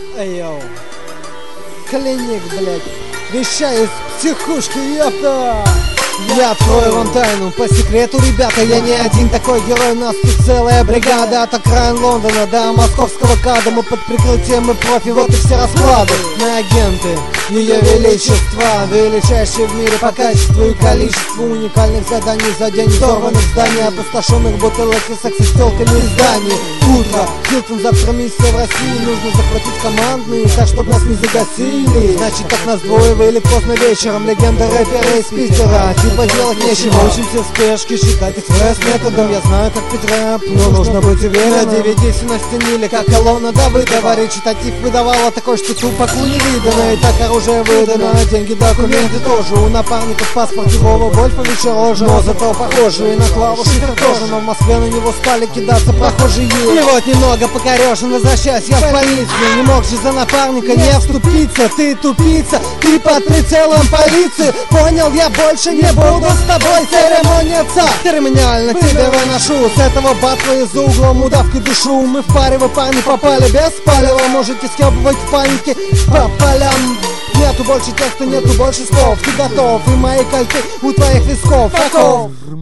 Эй, йоу. Клиник, блядь. Вещай из психушки, ёпта. Я открою вам тайну, по секрету, ребята, я не один такой герой, нас тут целая бригада. От окраин Лондона до московского КАДа. Мы под прикрытием и профи, вот и все расклады. Мы агенты Ее Величества, величайшие в мире по качеству и количеству уникальных заданий за день. Взорванных зданий, опустошенных бутылок и секса с телками из Дании. Утро, Хилтон, завтра миссия в России. Нужно захватить командные, так чтоб нас не загасили. Значит, так нас двое выли поздно вечером. Легенда рэпера из Питера, типа делать нечего. Учимся в спешке, считать экспресс-методом. Я знаю, как пить рэп, но нужно быть уверенным. На DVD на стенили, как колонна Давыдова. Речитатив выдавала такой, что тупаку не видано. И так оружие выдано, деньги, документы тоже. У напарников паспорт его Вольфовича рожа. Но зато похожие на Клаву Шифер тоже. Но в Москве на него стали кидаться прохожие. И вот немного покорежен, возвращаюсь я в полицию. Не мог же за напарника не вступиться. Ты тупица, ты под прицелом полиции. Понял, я больше не буду с тобой церемониться. Терминально тебя выношу с этого батла из-за углом удавки душу. Мы в паре, вы парни попали без палева. Можете съебывать в панике по полям. Нету больше текста, нету больше слов. Ты готов, и мои кольцы у твоих висков. Fuck off.